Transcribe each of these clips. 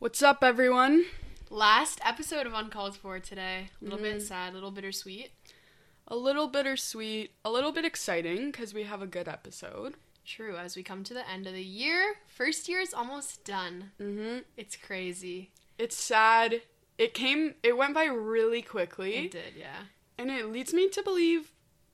What's up, everyone? Last episode of Uncalled For today. A little bit sad, a little bittersweet. A little bittersweet, a little bit exciting, because we have a good episode. True, as we come to the end of the year. First year is almost done. It's crazy. It's sad. It went by really quickly. It did, yeah. And it leads me to believe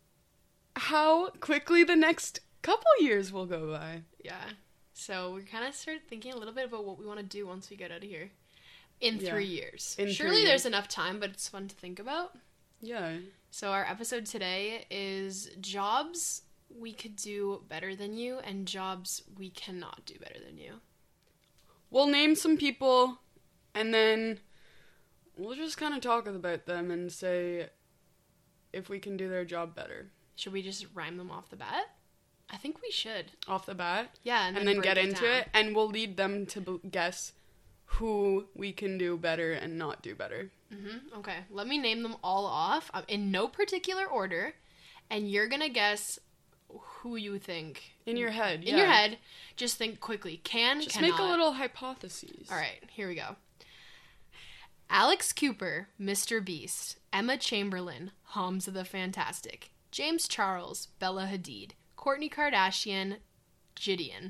how quickly the next couple years will go by. Yeah. So we kind of started thinking a little bit about what we want to do once we get out of here. In 3 years. Surely there's enough time, but it's fun to think about. Yeah. So our episode today is jobs we could do better than you and jobs we cannot do better than you. We'll name some people, and then we'll just kind of talk about them and say if we can do their job better. Should we just rhyme them off the bat? I think we should. Off the bat? Yeah, and then get into it, and we'll lead them to guess who we can do better and not do better. Okay, let me name them all off in no particular order, and you're gonna guess who you think. In your head, yeah. In your head, just think quickly. Just cannot. make a little hypotheses. All right, here we go. Alex Cooper, Mr. Beast. Emma Chamberlain, Hamza the Fantastic. James Charles, Bella Hadid. Kourtney Kardashian, Gideon.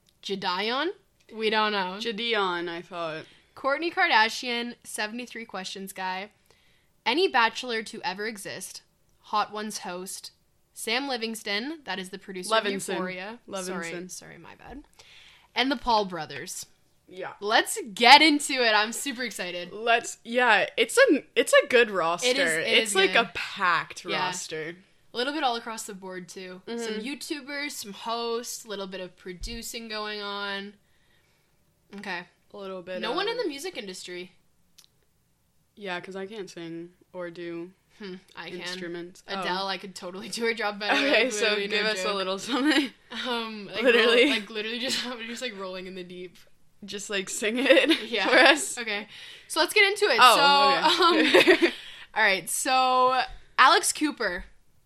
We don't know. Gideon, I thought. Kourtney Kardashian, 73 Questions guy. Any bachelor to ever exist. Hot Ones host. Sam Livingston, that is the producer of Euphoria. Sorry, my bad. And the Paul brothers. Yeah. Let's get into it. I'm super excited. It's a good roster. It's like good. A packed roster. A little bit all across the board, too. Some YouTubers, some hosts, a little bit of producing going on. Okay. A little bit. No one in the music industry. Yeah, because I can't sing or do instruments. Adele, I could totally do her job better. Okay, so give us a little something. Literally just rolling in the deep. Just sing it for us. Okay. So let's get into it. Okay. All right. So Alex Cooper.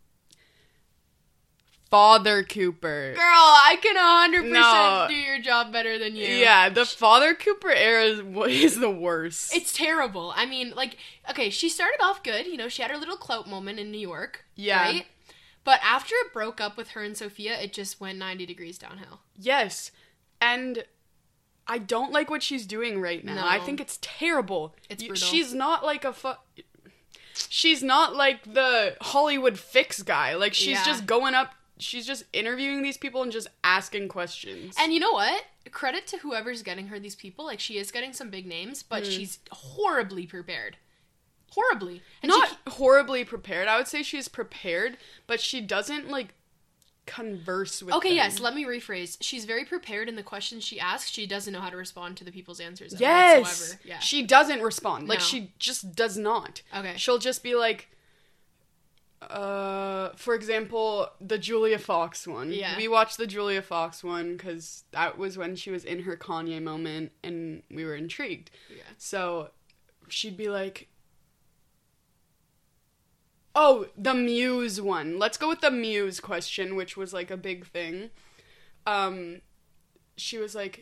Father Cooper. Girl, I can 100% do your job better than you. Yeah, the Father Cooper era is the worst. It's terrible. I mean, okay, she started off good. You know, she had her little clout moment in New York. Yeah. Right? But after it broke up with her and Sophia, it just went 90 degrees downhill. Yes. And I don't like what she's doing right now. No. I think it's terrible. It's brutal. She's not like she's not like the Hollywood Fix guy. She's just going up. She's just interviewing these people and just asking questions. And you know what? Credit to whoever's getting her these people. She is getting some big names, but she's horribly prepared. Horribly. And not horribly prepared. I would say she's prepared, but she doesn't, converse with them. Yes, let me rephrase. She's very prepared in the questions she asks. She doesn't know how to respond to the people's answers whatsoever. Yeah. She doesn't respond. No. She just does not. Okay. She'll just be for example, the Julia Fox one. Yeah. We watched the Julia Fox one because that was when she was in her Kanye moment and we were intrigued. Yeah. So she'd be like, oh, the Muse one. Let's go with the Muse question, which was a big thing. She was like,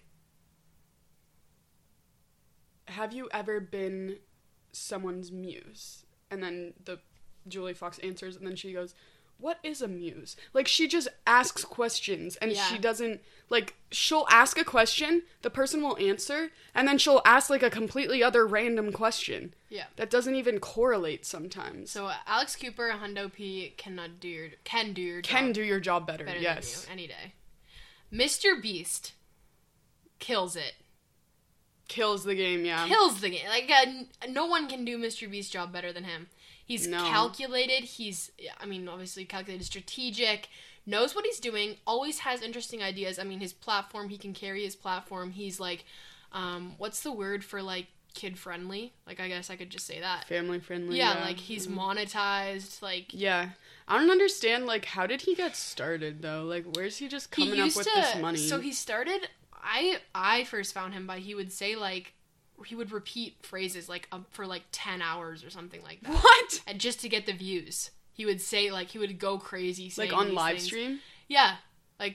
have you ever been someone's muse? And then the Julia Fox answers, and then she goes, what is a muse? She just asks questions, and she doesn't, she'll ask a question, the person will answer, and then she'll ask, a completely other random question. Yeah. That doesn't even correlate sometimes. So, Alex Cooper, Hundo P, can do your job better, than yes. you, any day. Mr. Beast kills it. Kills the game, yeah. Kills the game. No one can do Mr. Beast's job better than him. He's calculated, obviously calculated, strategic, knows what he's doing, always has interesting ideas. His platform, he can carry his platform. He's what's the word for, kid-friendly? I guess I could just say that. Family-friendly, yeah. He's monetized, Yeah. I don't understand, how did he get started, though? Where's he just coming up with this money? So he started, I first found him by, he would say, he would repeat phrases for 10 hours or something like that. What? And just to get the views. He would say he would go crazy saying on these live things. stream? Yeah.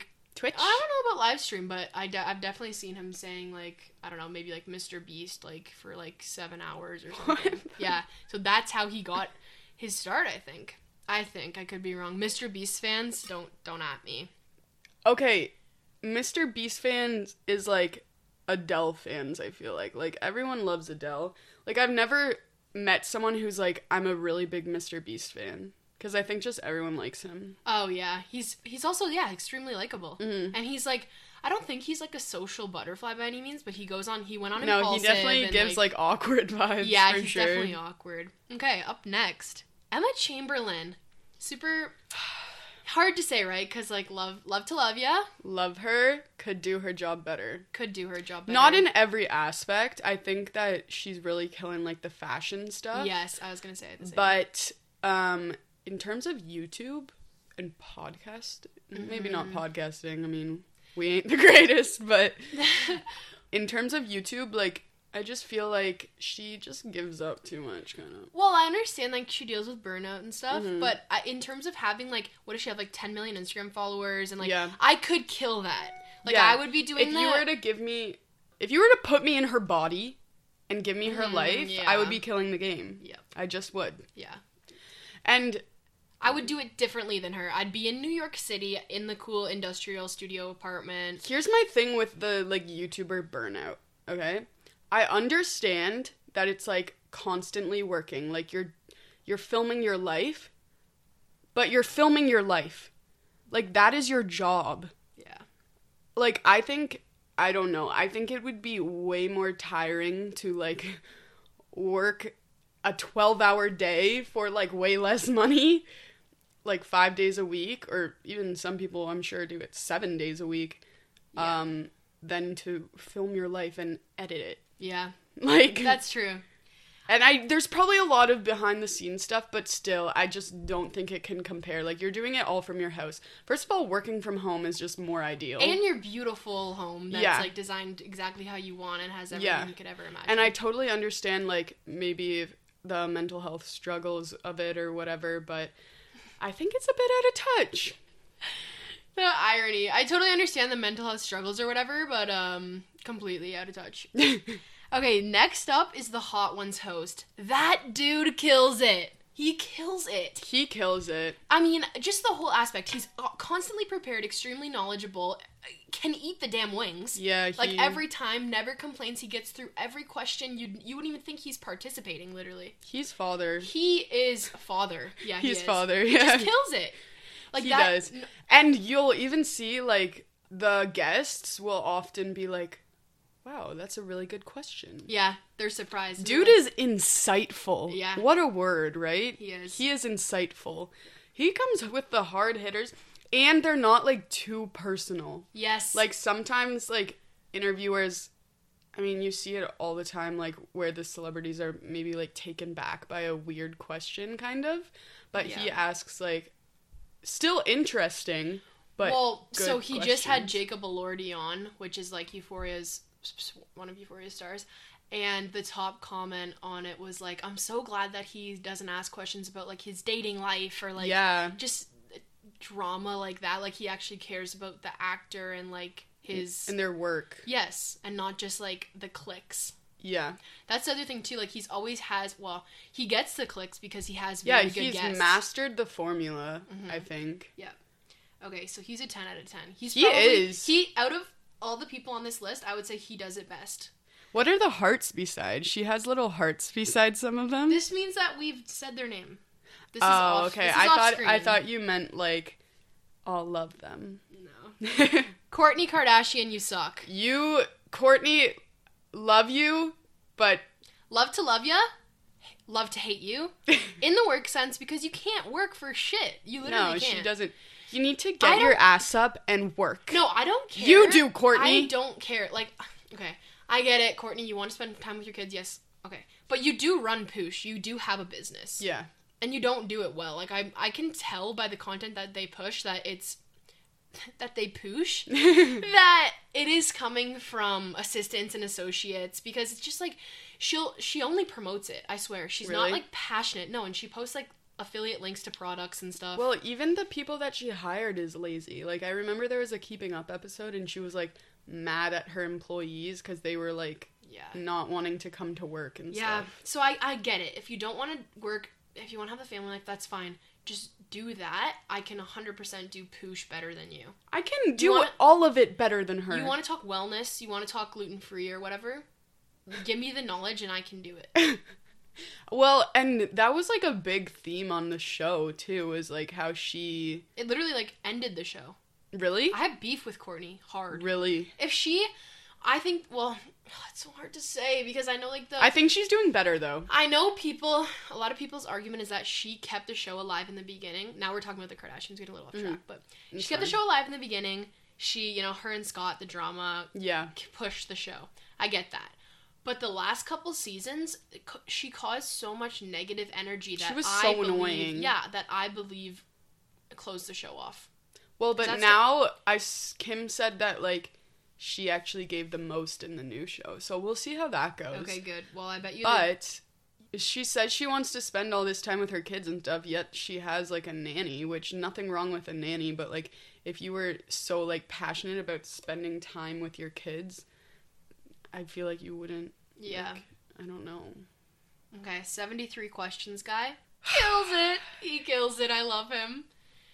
Twitch? I don't know about live stream, but I've definitely seen him saying, like, I don't know, maybe, like, Mr. Beast, like, for, like, 7 hours or something. What? Yeah, so that's how he got his start, I think. I could be wrong. Mr. Beast fans, don't at me. Okay, Mr. Beast fans is, like, Adele fans, I feel like. Like, everyone loves Adele. Like, I've never met someone who's like, I'm a really big Mr. Beast fan. Because I think just everyone likes him. Oh, yeah. He's also, extremely likable. Mm-hmm. And he's, like, I don't think he's, like, a social butterfly by any means, but he went on Impulsive. No, he definitely gives, like, awkward vibes, yeah, for he's sure. definitely awkward. Okay, up next. Emma Chamberlain. Super hard to say, right? Because, like, love to love ya. Love her. Could do her job better. Not in every aspect. I think that she's really killing, like, the fashion stuff. Yes, I was going to say the same. But, in terms of YouTube and podcast, maybe not podcasting, I mean, we ain't the greatest, but in terms of YouTube, like, I just feel like she just gives up too much, kind of. Well, I understand, like, she deals with burnout and stuff, but in terms of having, like, what does she have, like, 10 million Instagram followers, and, like, I could kill that. Like, I would be doing that. If you were to put me in her body and give me her life, I would be killing the game. Yeah. I just would. Yeah. And I would do it differently than her. I'd be in New York City in the cool industrial studio apartment. Here's my thing with the, like, YouTuber burnout, okay? I understand that it's, like, constantly working. Like, you're filming your life, but you're filming your life. Like, that is your job. Yeah. Like, I think it would be way more tiring to, like, work a 12-hour day for, like, way less money, like, 5 days a week, or even some people, I'm sure, do it 7 days a week, than to film your life and edit it. Yeah. Like, that's true. And there's probably a lot of behind-the-scenes stuff, but still, I just don't think it can compare. Like, you're doing it all from your house. First of all, working from home is just more ideal. And your beautiful home that's, like, designed exactly how you want and has everything you could ever imagine. And I totally understand, like, maybe the mental health struggles of it or whatever, but I think it's a bit out of touch. The irony. I totally understand the mental health struggles or whatever, but, completely out of touch. Okay, next up is the Hot Ones host. That dude kills it. He kills it. I mean, just the whole aspect. He's constantly prepared, extremely knowledgeable, can eat the damn wings. Yeah, like, every time, never complains. He gets through every question. You wouldn't even think he's participating, literally. He's father. He is father. Yeah, he is. He's father, yeah. He just kills it. Like, he does. And you'll even see, like, the guests will often be like, wow, that's a really good question. Yeah, they're surprised. Dude is insightful. Yeah. What a word, right? He is. He is insightful. He comes with the hard hitters, and they're not, like, too personal. Yes. Like, sometimes, like, interviewers, I mean, you see it all the time, like, where the celebrities are maybe, like, taken back by a weird question, kind of. But he asks, like, still interesting, but well, good so he questions. just had Jacob Elordi on, which is, like, one of Euphoria's stars, and the top comment on it was like, I'm so glad that he doesn't ask questions about, like, his dating life or, like, just drama like that. Like, he actually cares about the actor and, like, his and their work. Yes, and not just, like, the clicks. Yeah. That's the other thing too, like, he gets the clicks because he has very good guests. He's mastered the formula, I think. Yeah. Okay, so he's a 10 out of 10. Out of all the people on this list, I would say he does it best. What are the hearts beside? She has little hearts beside some of them. This means that we've said their name. This is off. Okay. This is off screen. I thought you meant, like, I'll love them. No. Kourtney Kardashian, you suck. Kourtney, love you, but love to love ya, love to hate you, in the work sense, because you can't work for shit. You literally can't. No, she doesn't. You need to get your ass up and work. No, I don't care. You do, Kourtney. I don't care. Like, okay, I get it, Kourtney. You want to spend time with your kids, yes, okay. But you do run Poosh. You do have a business. Yeah. And you don't do it well. Like, I can tell by the content that they push that they poosh, that it is coming from assistants and associates, because it's just like, she only promotes it, I swear. She's not, like, passionate. No, and she posts, like, affiliate links to products and stuff. Well, even the people that she hired is lazy. Like, I remember there was a Keeping Up episode, and she was, like, mad at her employees because they were, like, not wanting to come to work and stuff. Yeah, so I get it. If you don't want to work, if you want to have a family life, that's fine. Just do that. I can 100% do Poosh better than you. I can do all of it better than her. You want to talk wellness, you want to talk gluten-free or whatever, give me the knowledge and I can do it. Well, and that was, like, a big theme on the show, too, was, like, how she... It literally, like, ended the show. Really? I have beef with Kourtney. Hard. Really? If she... I think, well, it's so hard to say because I know, like, I think she's doing better, though. I know a lot of people's argument is that she kept the show alive in the beginning. Now we're talking about the Kardashians, getting a little off track, but she kept the show alive in the beginning. She, her and Scott, the drama, pushed the show. I get that. But the last couple seasons, she caused so much negative energy that she was so annoying. Yeah, that I believe closed the show off. Well, but now Kim said that, like, she actually gave the most in the new show. So we'll see how that goes. Okay, good. Well, I bet you... But she says she wants to spend all this time with her kids and stuff, yet she has, like, a nanny, which nothing wrong with a nanny, but, like, if you were so, like, passionate about spending time with your kids, I feel like you wouldn't... Yeah. Like, I don't know. Okay, 73 questions guy. Kills it! He kills it. I love him.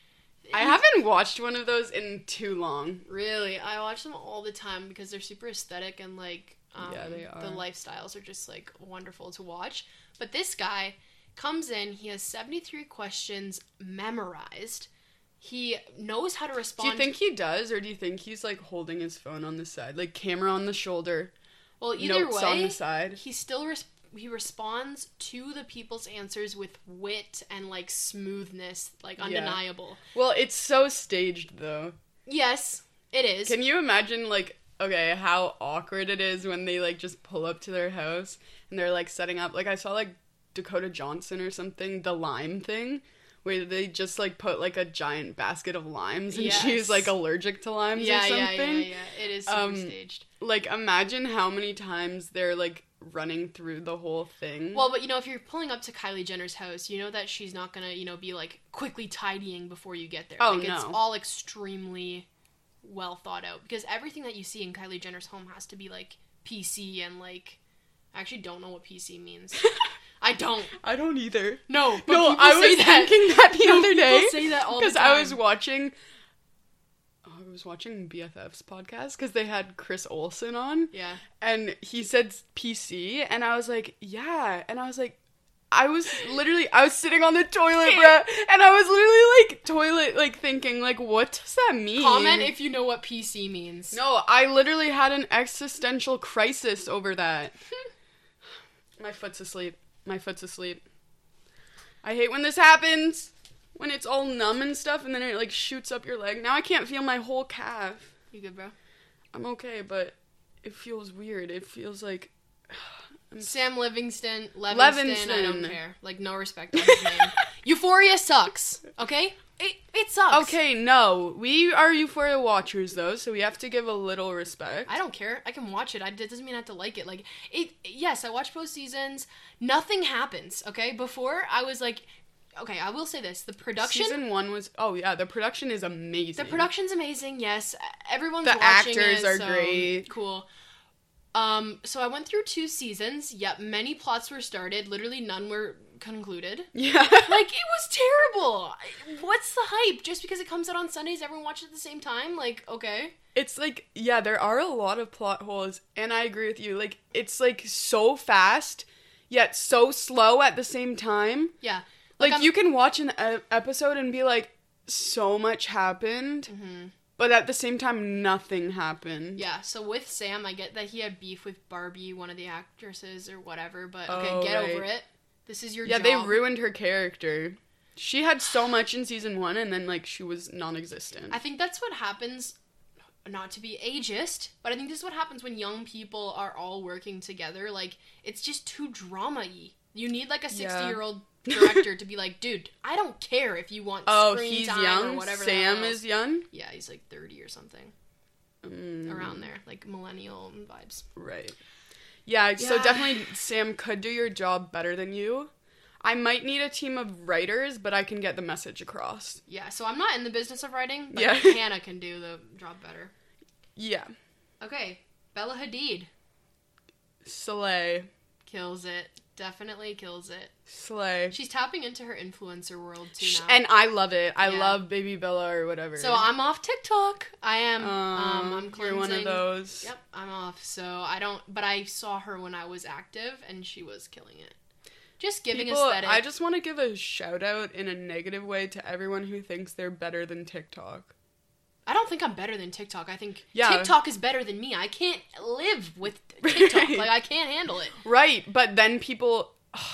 I haven't watched one of those in too long. Really? I watch them all the time because they're super aesthetic and, like, they are. The lifestyles are just, like, wonderful to watch. But this guy comes in, he has 73 questions memorized. He knows how to respond. Do you think he does, or do you think he's, like, holding his phone on the side? Like, camera on the shoulder, well, either notes way, on the side? He still he responds to the people's answers with wit and, like, smoothness, like, undeniable. Yeah. Well, it's so staged, though. Yes, it is. Can you imagine, like, okay, how awkward it is when they, like, just pull up to their house and they're, like, setting up, like, I saw, like, Dakota Johnson or something, the lime thing, where they just, like, put, like, a giant basket of limes and she's, like, allergic to limes or something. Yeah. It is super staged. Like, imagine how many times they're, like, running through the whole thing. Well, but, if you're pulling up to Kylie Jenner's house, you know that she's not gonna, be, like, quickly tidying before you get there. Oh, like, no. It's all extremely well thought out. Because everything that you see in Kylie Jenner's home has to be, like, PC and, like... I actually don't know what PC means. I don't. I don't either. No, but I was thinking that the other day. People say that all the time. Because I was watching BFF's podcast because they had Chris Olsen on. Yeah. And he said PC, and I was like, yeah. And I was like, I was sitting on the toilet, bruh, and I was literally, like, thinking, like, what does that mean? Comment if you know what PC means. No, I literally had an existential crisis over that. My foot's asleep. I hate when this happens. When it's all numb and stuff, and then it, like, shoots up your leg. Now I can't feel my whole calf. You good, bro? I'm okay, but it feels weird. It feels like... Sam Levingston, I don't care. Like, no respect on his name. Euphoria sucks, okay? It sucks. Okay, no. We are Euphoria watchers, though, so we have to give a little respect. I don't care. I can watch it. It doesn't mean I have to like it. Like, yes, I watch post seasons. Nothing happens, okay? Before, I was like... Okay, I will say this. The production... Season 1 was... Oh, yeah, the production is amazing. The production's amazing, yes. Everyone's watching it. The actors are great. Cool. So I went through 2 seasons. Yep, many plots were started. Literally none were concluded. Yeah. Like, it was terrible. What's the hype? Just because it comes out on Sundays, everyone watches it at the same time? Like, okay. It's like, yeah, there are a lot of plot holes, and I agree with you. Like, it's, like, so fast, yet so slow at the same time. Yeah. Like you can watch an episode and be like, so much happened, but at the same time, nothing happened. Yeah, so with Sam, I get that he had beef with Barbie, one of the actresses or whatever, but okay, get over it. This is your job. Yeah, they ruined her character. She had so much in season 1, and then, like, she was non-existent. I think that's what happens, not to be ageist, but I think this is what happens when young people are all working together. Like, it's just too drama-y. You need, like, a 60-year-old director to be like, dude, I don't care if you want screen time young? Or whatever. Sam is young? Yeah, he's like 30 or something. Around there. Like millennial vibes. Right. Yeah, so definitely Sam could do your job better than you. I might need a team of writers, but I can get the message across. Yeah, so I'm not in the business of writing, but Hannah can do the job better. Yeah. Okay, Bella Hadid. Slay. Kills it. Definitely kills it. Slay. She's tapping into her influencer world too now. And I love it. I love Baby Bella or whatever. So I'm off TikTok. I am. I'm cleansing. You're one of those. Yep, I'm off. So I don't. But I saw her when I was active, and she was killing it. Just giving aesthetic. I just want to give a shout out in a negative way to everyone who thinks they're better than TikTok. I don't think I'm better than TikTok. I think TikTok is better than me. I can't live with TikTok. Right. Like, I can't handle it. Right, but then people...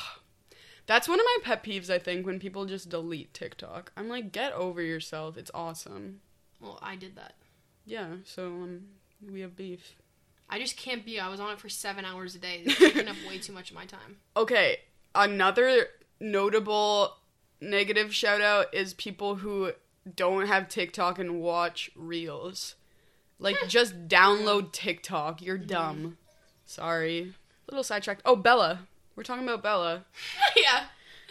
that's one of my pet peeves, I think, when people just delete TikTok. I'm like, get over yourself. It's awesome. Well, I did that. Yeah, so we have beef. I just can't be... I was on it for 7 hours a day. It's taking up way too much of my time. Okay, another notable negative shout out is people who don't have TikTok and watch Reels. Like, just download TikTok. You're dumb. Sorry. Little sidetracked. Oh, Bella. We're talking about Bella. Yeah.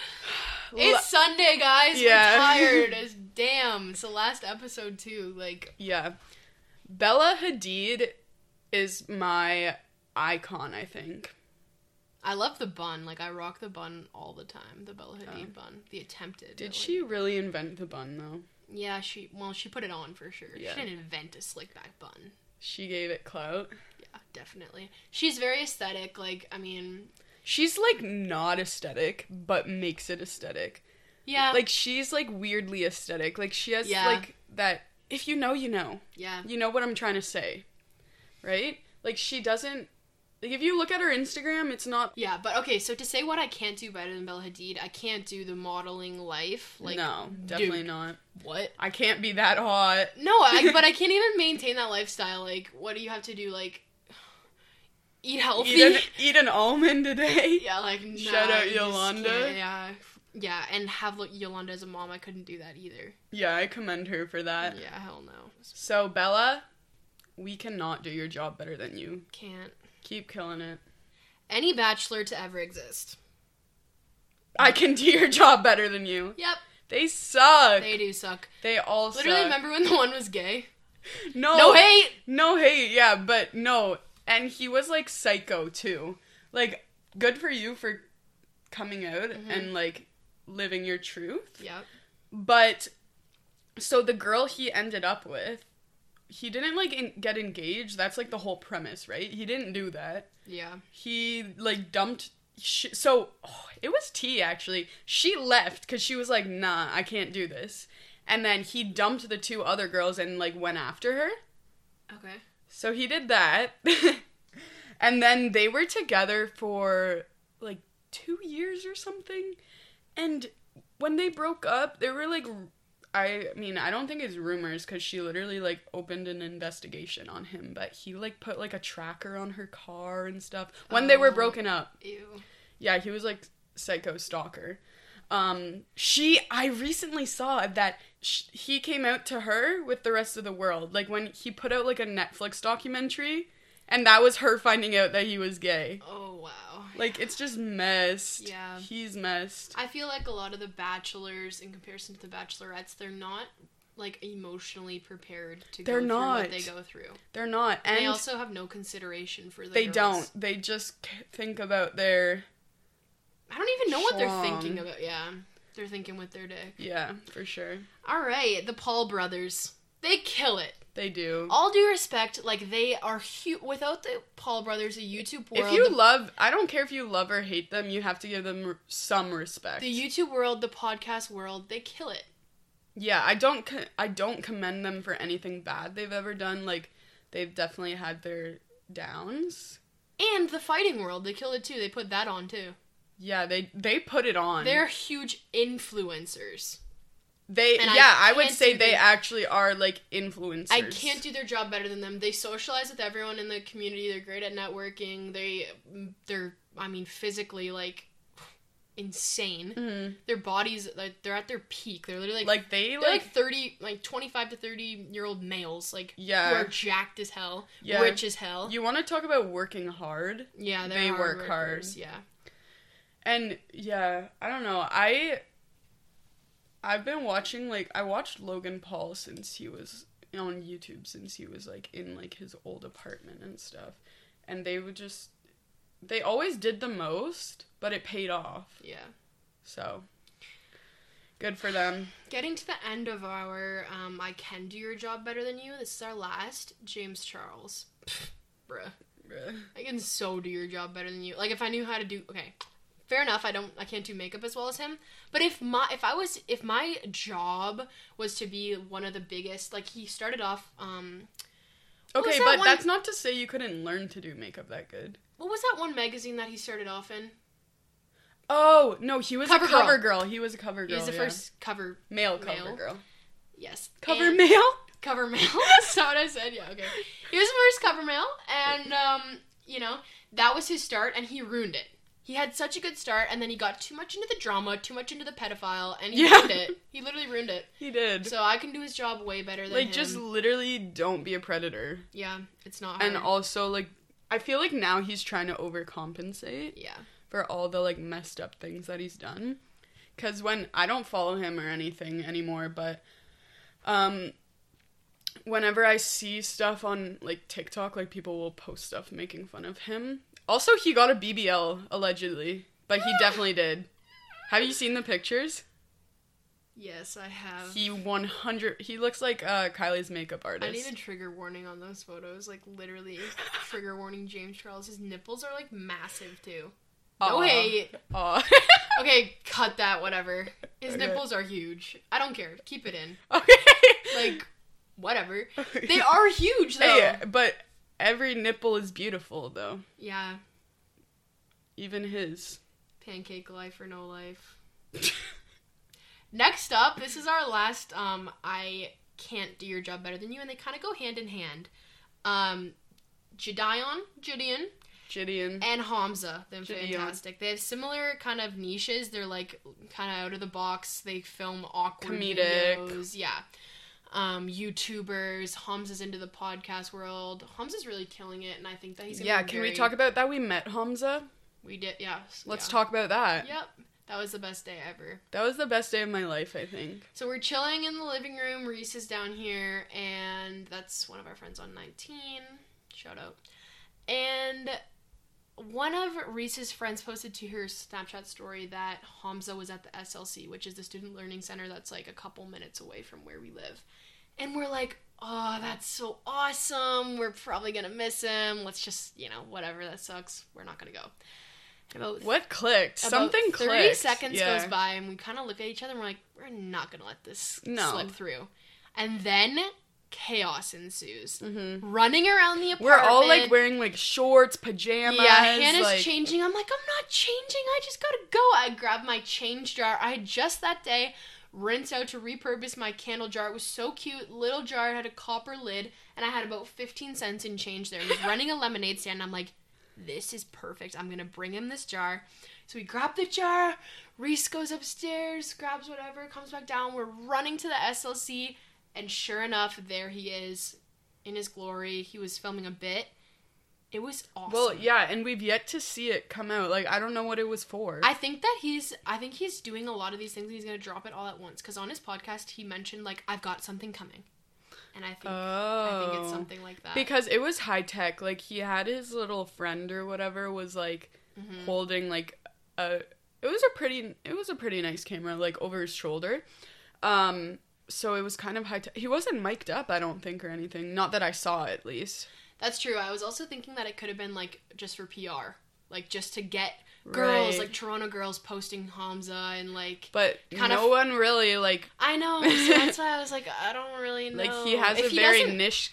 It's Sunday, guys. Yeah. We're tired as damn. It's the last episode, too. Like. Yeah. Bella Hadid is my icon, I think. I love the bun. Like, I rock the bun all the time. The Bella Hadid bun. The attempted. Did she really invent the bun, though? Yeah, she put it on for sure. Yeah. She didn't invent a slick back bun. She gave it clout. Yeah, definitely. She's very aesthetic. Like, I mean... She's, like, not aesthetic, but makes it aesthetic. Yeah. Like, she's, like, weirdly aesthetic. Like, she has, like, that... If you know, you know. Yeah. You know what I'm trying to say. Right? Like, she doesn't... Like, if you look at her Instagram, it's not... Yeah, but okay, so to say what I can't do better than Bella Hadid, I can't do the modeling life. Like, no, definitely not. What? I can't be that hot. No, but I can't even maintain that lifestyle. Like, what do you have to do? Like, eat healthy? Eat an almond a day? Yeah, like, nah, shout out Yolanda. Yeah, and have Yolanda as a mom, I couldn't do that either. Yeah, I commend her for that. Yeah, hell no. So, Bella, we cannot do your job better than you. Can't. Keep killing it. Any bachelor to ever exist. I can do your job better than you. Yep. They suck. They do suck. They all suck. Literally, remember when the one was gay? No. No hate! No hate, yeah, but no. And he was, like, psycho, too. Like, good for you for coming out and, like, living your truth. Yep. But, so the girl he ended up with, he didn't, like, get engaged. That's, like, the whole premise, right? He didn't do that. Yeah. He, like, dumped... it was tea, actually. She left because she was like, nah, I can't do this. And then he dumped the two other girls and, like, went after her. Okay. So he did that. And then they were together for, like, 2 years or something. And when they broke up, they were, like... I mean, I don't think it's rumors, because she literally, like, opened an investigation on him, but he, like, put, like, a tracker on her car and stuff when they were broken up. Ew. Yeah, he was, like, psycho stalker. I recently saw that he came out to her with the rest of the world, like, when he put out, like, a Netflix documentary, and that was her finding out that he was gay. Oh, wow. Like, it's just messed. Yeah. He's messed. I feel like a lot of the bachelors, in comparison to the bachelorettes, they're not, like, emotionally prepared to go through what they go through. They're not. And they also have no consideration for the They girls. don't. They just think about their... I don't even know what they're thinking about. Yeah. They're thinking with their dick. Yeah, for sure. Alright, the Paul brothers. They kill it. They do. All due respect, like, they are without the Paul brothers, the YouTube world... If you love... I don't care if you love or hate them, you have to give them some respect. The YouTube world, the podcast world, they kill it. Yeah, I don't commend them for anything bad they've ever done. Like, they've definitely had their downs. And the fighting world, they kill it too. They put that on too. Yeah, they put it on. They're huge influencers. I would say they actually are, like, influencers. I can't do their job better than them. They socialize with everyone in the community. They're great at networking. They're physically, like, insane. Mm-hmm. Their bodies, like, they're at their peak. They're literally, like... They're, like, 30, like, 25 to 30-year-old males, like, who are jacked as hell, rich as hell. You want to talk about working hard? Yeah, they work hard. Yeah. And yeah, I don't know. I've been watching, like, I watched Logan Paul since he was on YouTube, since he was, like, in, like, his old apartment and stuff. And they always did the most, but it paid off. Yeah. So, good for them. Getting to the end of our I Can Do Your Job Better Than You, this is our last. James Charles. Bruh. I can so do your job better than you. Like, if I knew how to do... Okay. Fair enough, I can't do makeup as well as him. But if my job was to be one of the biggest, like, he started off, okay, but that's not to say you couldn't learn to do makeup that good. What was that one magazine that he started off in? Oh, no, he was a cover girl. He was a cover girl. He was the first male cover girl. Yes. Cover male? Cover male. That's not what I said. Yeah, okay. He was the first cover male, and, you know, that was his start, and he ruined it. He had such a good start, and then he got too much into the drama, too much into the pedophile, and he ruined it. He literally ruined it. He did. So I can do his job way better than him. Like, just literally don't be a predator. Yeah, it's not hard. And also, like, I feel like now he's trying to overcompensate. Yeah. For all the, like, messed up things that he's done. Because I don't follow him or anything anymore, but, whenever I see stuff on, like, TikTok, like, people will post stuff making fun of him. Also, he got a BBL, allegedly. But he definitely did. Have you seen the pictures? Yes, I have. He looks like Kylie's makeup artist. I need a trigger warning on those photos. Like, literally, trigger warning James Charles. His nipples are, like, massive, too. No hate. Okay, cut that, whatever. His nipples are huge. I don't care. Keep it in. Okay. Like, whatever. They are huge, though. Hey, but every nipple is beautiful, though. Yeah. Even his. Pancake life or no life. Next up, this is our last, I Can't Do Your Job Better Than You, and they kind of go hand in hand. Gideon, and Hamza. They're fantastic. They have similar kind of niches. They're, like, kind of out of the box. They film awkward videos. Yeah. YouTubers. Hamza's into the podcast world. Hamza's really killing it, and I think that he's gonna be can we talk about that? We met Hamza. We did, yes. Let's talk about that. Yep. That was the best day ever. That was the best day of my life, I think. So we're chilling in the living room. Reese is down here, and that's one of our friends on 19. Shout out. And one of Reese's friends posted to her Snapchat story that Hamza was at the SLC, which is the Student Learning Center that's, like, a couple minutes away from where we live. And we're like, oh, that's so awesome. We're probably going to miss him. Let's just, whatever, that sucks. We're not going to go. What clicked? Something clicked. 30 seconds goes by, and we kind of look at each other, and we're like, we're not going to let this slip through. And then chaos ensues. Mm-hmm. Running around the apartment. We're all, like, wearing, like, shorts, pajamas. Yeah, Hannah's changing. I'm like, I'm not changing. I just gotta go. I grabbed my change jar. I had just that day rinsed out to repurpose my candle jar. It was so cute. Little jar. It had a copper lid, and I had about 15 cents in change there. I was running a lemonade stand, and I'm like, this is perfect. I'm gonna bring him this jar. So we grab the jar. Reese goes upstairs, grabs whatever, comes back down. We're running to the SLC, and sure enough, there he is in his glory. He was filming a bit. It was awesome. Well, yeah, and we've yet to see it come out. Like, I don't know what it was for. I think he's doing a lot of these things, and he's gonna drop it all at once. Because on his podcast, he mentioned, like, I've got something coming. And I think it's something like that. Because it was high tech. Like, he had his little friend or whatever was, like, holding, like, it was a pretty nice camera, like, over his shoulder. So it was kind of high tech. He wasn't mic'd up, I don't think, or anything. Not that I saw, at least. That's true. I was also thinking that it could have been, like, just for PR. Like, just to get girls, like, Toronto girls posting Hamza and, like... But no one really, like... I know, so that's why I was like, I don't really know. Like, he has a very niche...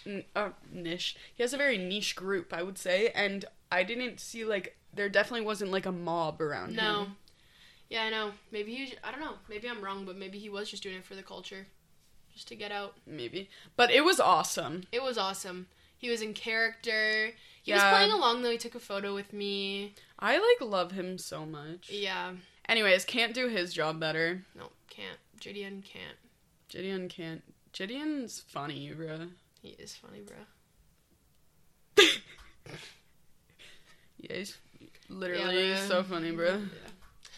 He has a very niche group, I would say, and I didn't see, like... There definitely wasn't, like, a mob around him. No. Yeah, I know. Maybe I don't know. Maybe I'm wrong, but maybe he was just doing it for the culture. Just to get out. Maybe. But it was awesome. It was awesome. He was in character. He was playing along, though. He took a photo with me. I, like, love him so much. Yeah. Anyways, can't do his job better. No, can't. Gideon can't. Gideon can't. Gideon's funny, bruh. He is funny, bruh. Yeah, he's literally so funny, bruh. Yeah.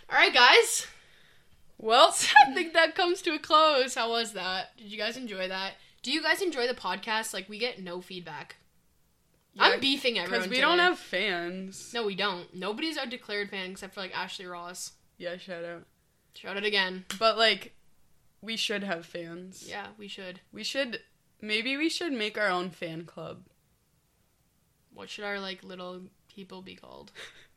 Alright, guys. Well, I think that comes to a close. How was that? Did you guys enjoy that? Do you guys enjoy the podcast? Like, we get no feedback. Yeah, I'm beefing everyone because we don't have fans. No, we don't. Nobody's a declared fan except for, like, Ashley Ross. Yeah, shout out. Shout out again. But, like, we should have fans. Yeah, we should. Maybe we should make our own fan club. What should our, like, little people be called?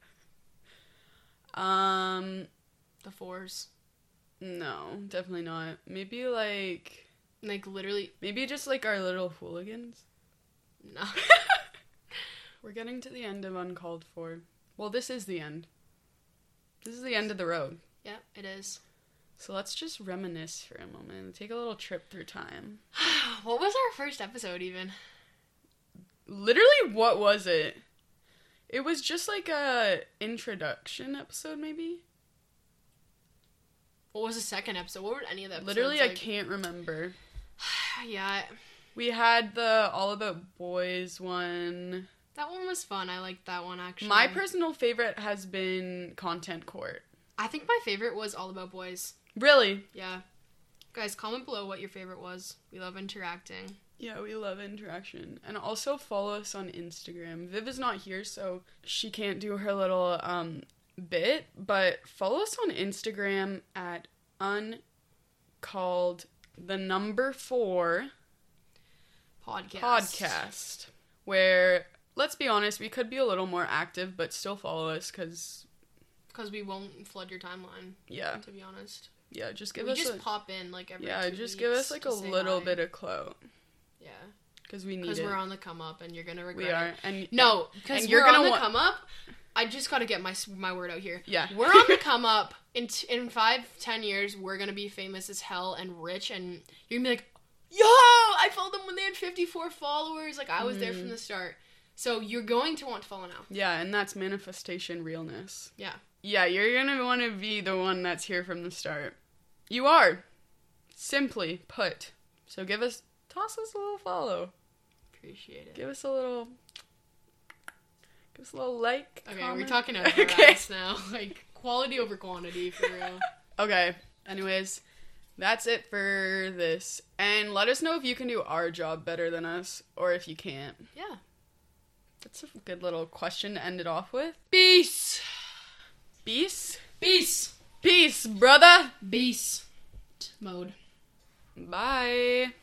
The Fours. No, definitely not. Maybe, like... Like, literally... Maybe just, like, our little hooligans? No. We're getting to the end of Uncalled For. Well, this is the end. This is the end of the road. Yeah, it is. So let's just reminisce for a moment. Take a little trip through time. What was our first episode, even? Literally, what was it? It was just, like, a introduction episode, maybe? What was the second episode? What were any of the episodes? Literally, like? I can't remember. Yeah. We had the All About Boys one. That one was fun. I liked that one, actually. My personal favorite has been Content Court. I think my favorite was All About Boys. Really? Yeah. Guys, comment below what your favorite was. We love interacting. Yeah, we love interaction. And also follow us on Instagram. Viv is not here, so she can't do her little bit, but follow us on Instagram at uncalled4 podcast, where, let's be honest, we could be a little more active, but still follow us, because we won't flood your timeline. Yeah. To be honest. Yeah, just give us just pop in, like, every 2 weeks. Yeah, just give us, like, a little bit of clout. Yeah. Because we need it. Because we're on the come up, and you're gonna regret it. We are. And no, because we're on the come up. I just gotta get my word out here. Yeah. We're on the come up. In 5-10 years, we're gonna be famous as hell and rich, and you're gonna be like, yo, I followed them when they had 54 followers. Like, I was there from the start. So you're going to want to follow now. Yeah, and that's manifestation realness. Yeah. Yeah, you're gonna want to be the one that's here from the start. You are. Simply put. So toss us a little follow. Appreciate it. Give us a little like. Okay, comment. we're talking over our ass now. Like, quality over quantity, for real. Okay. Anyways, that's it for this. And let us know if you can do our job better than us, or if you can't. Yeah. That's a good little question to end it off with. Peace. Peace? Peace. Peace, brother. Beast mode. Bye.